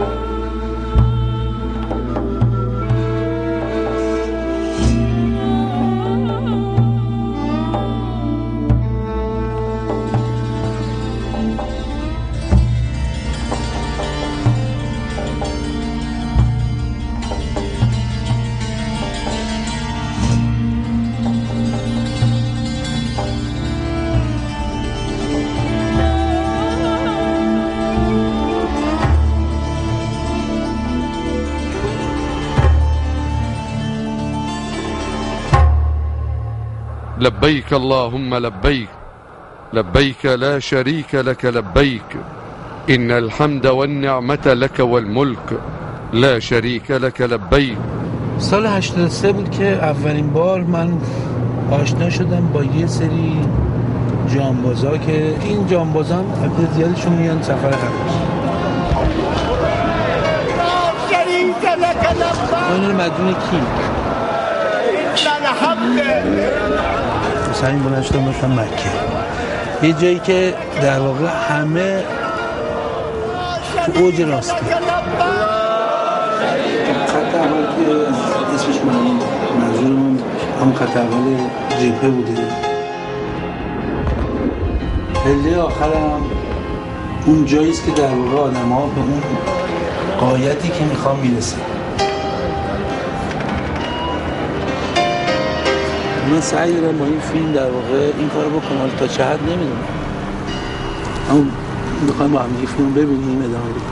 لبيك اللهم لبيك لبيك لا شريك لك لبيك إن الحمد والنعمة لك والملك لا شریک لك لبیک. سال 83 بود که اولین بار من آشنا شدم با یه سری جانبازا که این جانبازان البته زیادشون میان سفر خارج. من مدیون کی؟ مثلا این بلند شدم رفتم مکه، یه جایی که در واقع همه تو اوج راستی. خط اول که اسمش منظورمون هم خط اول جبهه بوده، پله آخرم اون جاییست که در واقع آدم ها به اون غایتی که میخوام میرسه. من سعی دارم با این فیلم در واقع این کارو بکنم، تا چه حد نمیدونم، اما میخوایم با هم دیگه فیلم ببینیم ادامه بدیم.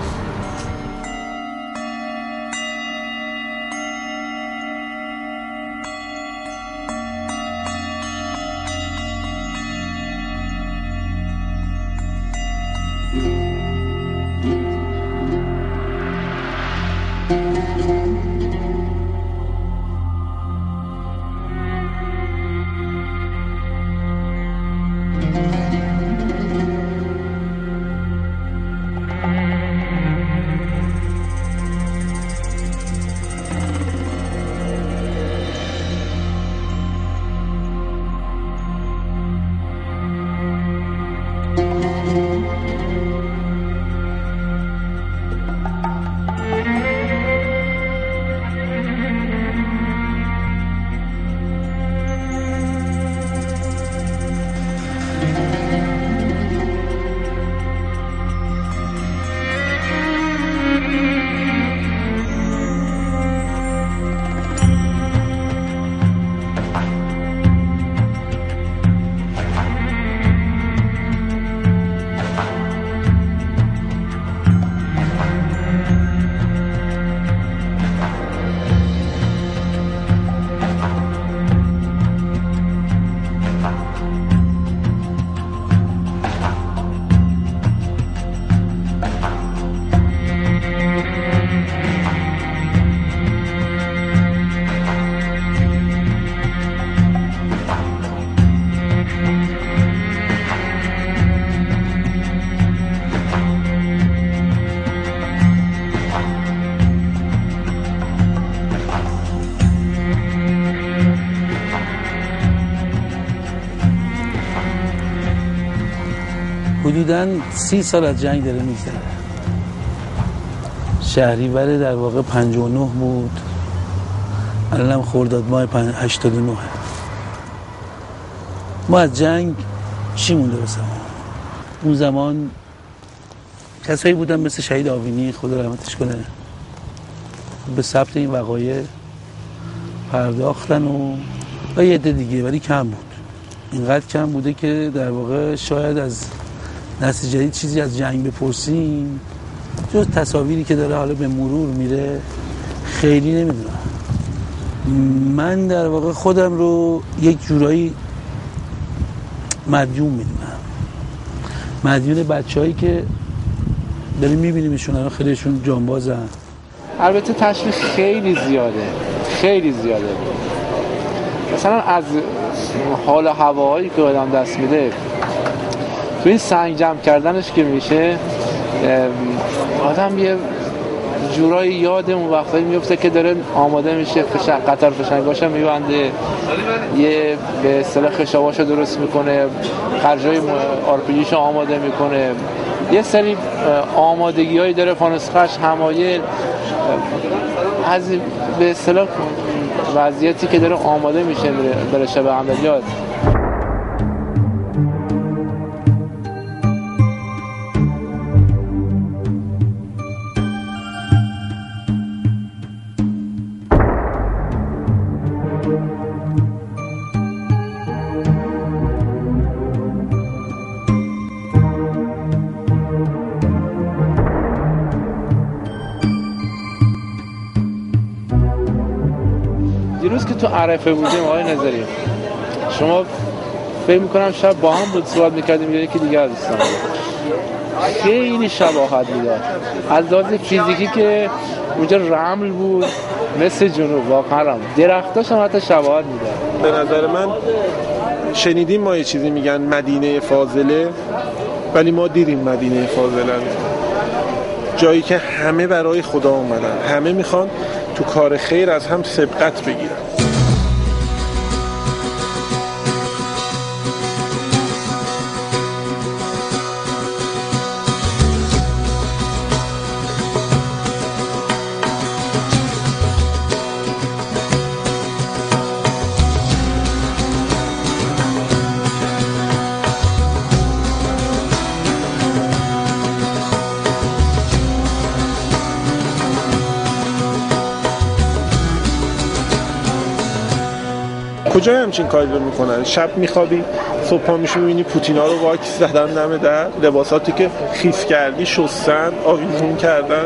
حدوداً 30 سال از جنگ داره میگذره. شهریور در واقع 59 بود، الانم خرداد ماه 89. ما از جنگ چی مونده واسه ما؟ اون زمان کسایی بودن مثل شهید آوینی خدا رحمتش کنه به ثبت این وقایع پرداختن و یه عده دیگه، ولی کم بود. اینقدر کم بوده که در واقع شاید از نسل جدید چیزی از جنگ بپرسیم جز تصاویری که داره حالا به مرور میره خیلی نمیدونم. من در واقع خودم رو یک جورایی مدیون میدونم، مدیون بچه‌هایی که داریم میبینیمشون الان خیلیشون جانبازن. البته تشویش خیلی زیاده مثلا از حال و هوایی که آدم دست میده تو این سنگ جمع کردنش که میشه آدم یه جورایی یاد اون وقتایی میفته که داره آماده میشه قطار فشنگاشو میبنده، یه به اصطلاح خشاباشو درست میکنه، خرجای آرپیجیشو آماده میکنه، یه سری آمادگی‌هایی داره فانوسخش، همایل، از به اصطلاح وضعیتی که داره آماده میشه برای شب عملیات. دیروز که تو عرفه بودیم آقای نظری، شما فکر میکنم شب با هم بود صحبت میکردیم، یکی دیگه از دوستان خیلی شباهت میداد از لحاظ فیزیکی که اونجا رمل بود مثل جنوب، واقعا درختاش هم حتی شباهت میداد. به نظر من شنیدیم ما یه چیزی میگن مدینه فاضله، ولی ما دیدیم مدینه فاضله، جایی که همه برای خدا اومدن، همه میخوان تو کار خیر از هم سبقت بگیرن. کجای همچین کاری رو میکنن؟ شب میخوابی، صبح پا میشی میبینی پوتینا رو واکس زدن دم در، لباساتی که خیس کردی شستن، آویزون کردن.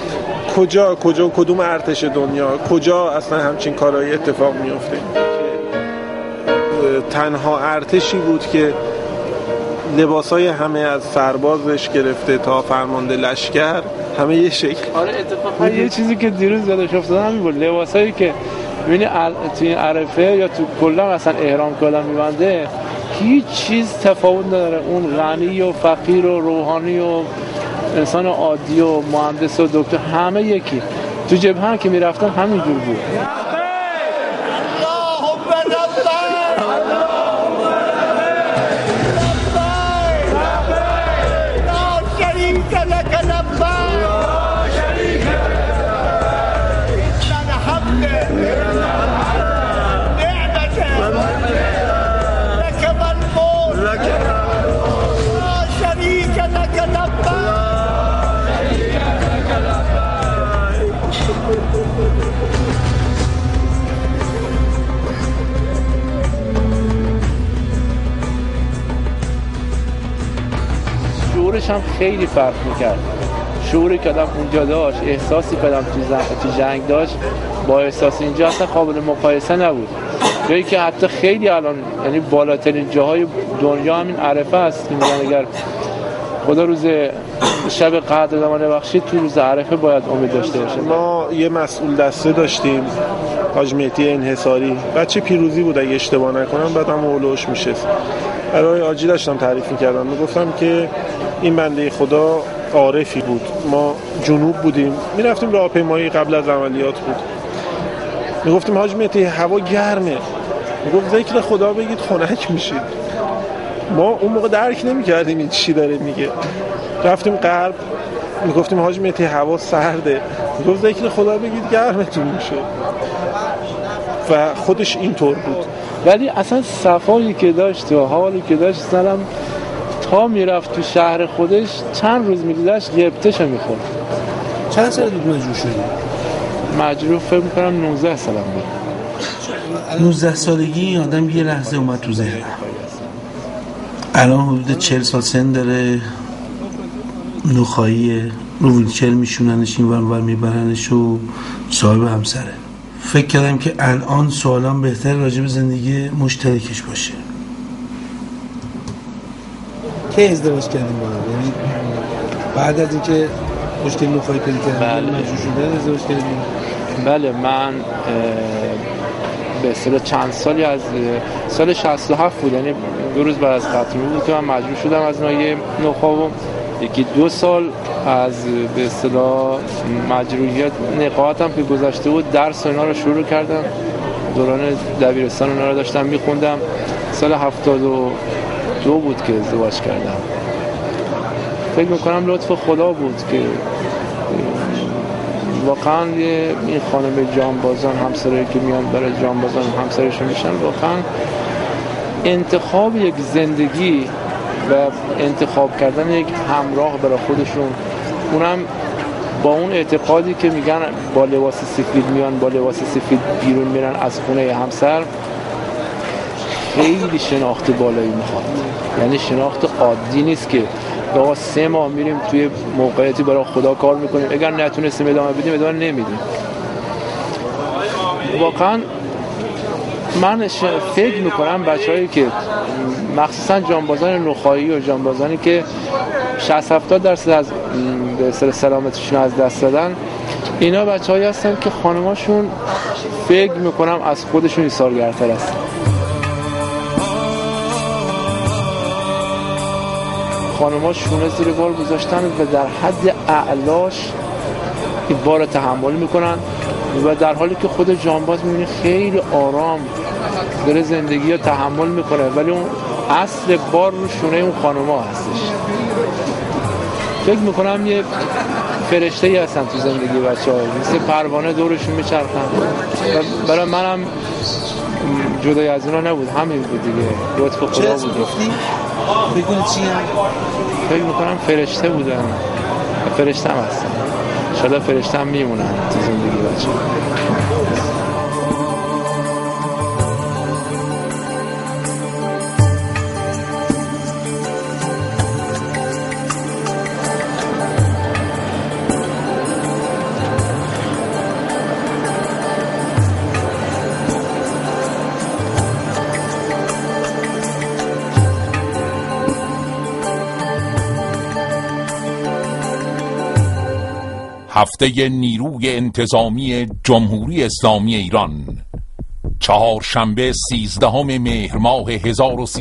کدوم ارتش دنیا، کجا اصلا همچین کارهایی اتفاق میفته؟ تنها ارتشی بود که لباسای همه از سربازش گرفته تا فرمانده لشکر همه یه شکل. آره اتفاقا یه چیزی که دیروز یادش افتاد همین بود، لباسایی که ببینی تو این عرفه یا تو کلا مثلا احرام که آدم میبنده هیچ چیز تفاوت نداره، اون غنی و فقیر و روحانی و انسان عادی و مهندس و دکتر همه یکی. تو جبهه هم که میرفتن همین جور بود. شعورش هم خیلی فرق میکرد. شعوری که آدم اونجا داشت، احساسی که آدم تو جنگ داشت با احساس اینجا اصلا قابل مقایسه نبود. جایی که حتی خیلی الان یعنی بالاترین جاهای دنیا همین عرفه است که میگن اگر خدا روز شب قدر زمان بخشید تو روز عرفه باید امید داشته باشه. ما یه مسئول دسته داشتیم، حاج مهدی انحصاری، بچه پیروزی بود اگه اشتباه نکنم، بعدم اولوش میشست. برای آجی داشتم تعریف میکردم، میگفتم که این بنده خدا عارفی بود. ما جنوب بودیم، میرفتیم راهپیمایی، قبل از عملیات بود، میگفتیم حاج مهدی هوا گرمه، میگفت ذکر خدا بگید خنک میشید. ما اون موقع درک نمیکردیم این چی داره میگه. رفتیم غرب، میگفتیم حاج مهدی هوا سرده، میگفت ذکر خدا بگید گرمتون میشه. و خودش اینطور بود. ولی اصلا صفایی که داشت و حالی که داشت، مثلا تا میرفت تو شهر خودش چند روز میگذشت غیبتشو میخورد. چند سال بود مجروح شدی؟ مجروح فکر میکنم 19 سالم بود. 19 سالگی آدم یه لحظه اومد تو ذهنم. الان حدود 40 سال سن داره، نخاییه، رو ویلچر میشوننش این ور میبرنش و صاحب همسره. فکر کردم که الان سوالان بهتر راجع به زندگی مشترکش باشه. که ازدواج کردیم با هم؟ یعنی بعد از اینکه مشکل نخواهی پیدا کردیم مجبور شدن ازدواج کردیم؟ بله، من به اصطلاح چند سالی از سال 67 بود، یعنی 2 روز بعد از قتل بود که من مجبور شدم از ناحیه نخاو. یکی 2 سال از به اصطلاح مجروحیت نقاهتم که گذشته بود، درس و اینا رو شروع کردم. دوران دبیرستان اونا رو داشتم میخوندم. سال 72 بود که ازدواج کردم فکر میکنم لطف خدا بود که واقعا این خانم جانبازان، همسرایی که میان برای جانبازان همسرشون میشن، واقعا انتخاب یک زندگی و انتخاب کردن یک همراه برای خودشون، اونم با اون اعتقادی که میگن با لباس سفید میان، با لباس سفید بیرون میرن از خونه همسر، خیلی شناخت بالایی میخواد. یعنی شناخت عادی نیست که آقا 3 ماه میریم توی موقعیتی برای خدا کار میکنیم، اگر نتونستیم ادامه بدیم ادامه نمیدیم. واقعا من فکر میکنم بچه‌هایی که مخصوصا جانبازان نخایی و جانبازانی که 60-70% از سلامتشون از دست دادن، اینا بچه‌هایی هستن که خانماشون فکر میکنم از خودشون ایثارگرتر هستن. خانم‌ها شونه زیر بار گذاشتن و در حد اعلاش این بار تحمل میکنن و در حالی که خود جانباز میبینی خیلی آرام داره زندگی رو تحمل میکنه، ولی اون اصل بار رو شونه اون خانم‌ها هستش. فکر میکنم یه فرشته‌ای هستن تو زندگی بچه‌ها، مثل پروانه دورشون میچرخن. برای منم جدای از اینا نبود، همین بود دیگه، لطف خدا بود. بگون چی هم؟ فکر میکنم فرشته بودن، فرشته هم هستن، شاید فرشته هم میمونن تو زندگی بچه. هفته نیروی انتظامی جمهوری اسلامی ایران، چهارشنبه 13 مهر ماه 1300